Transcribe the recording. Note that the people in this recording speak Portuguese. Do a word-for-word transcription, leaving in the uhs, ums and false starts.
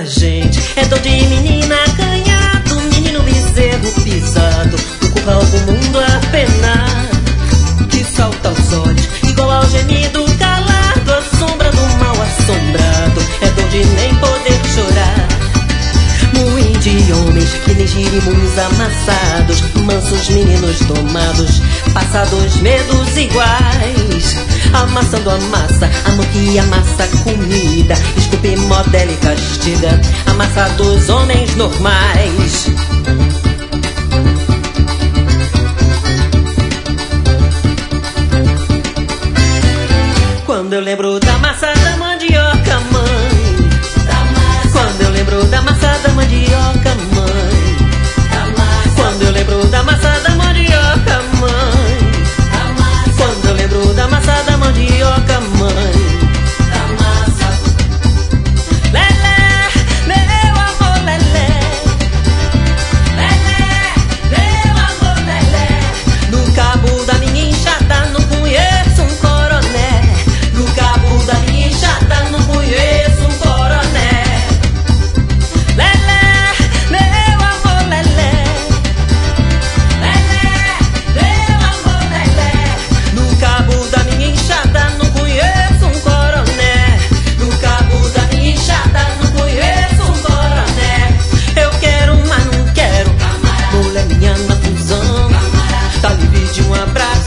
gente. É dor de menina acanhado, menino bezerro pisado, no curral do mundo a penar, que salta aos olhos, igual ao gemido calado, a sombra do mal assombrado. É dor de nem poder chorar. Moinho de homens que nem girimuns amassados, mansos meninos tomados, passados medos iguais, amassando a massa, a mão que amassa comida, esculpe, modela e castiga a massa dos homens normais. Quando eu lembro da massa da mandioca, mãe, da massa. Quando eu lembro da massa da mandioca, mãe, da massa. Quando eu lembro da massa da mandioca, mãe, da massa. Quando eu lembro da massa da mandioca, mãe, da massa. Lelé, meu amor, lelé, lelé, meu amor, lelé. No cabo da minha enxada não conheço um coroné. No cabo da minha enxada não conheço um coroné. Lelé, meu amor, lelé, lelé, meu amor, lelé. No cabo da minha enxada não conheço um coroné. No cabo da minha enxada não conheço um coroné. Eu quero, mas não quero, mulher minha na fusão, tá livre de um abraço.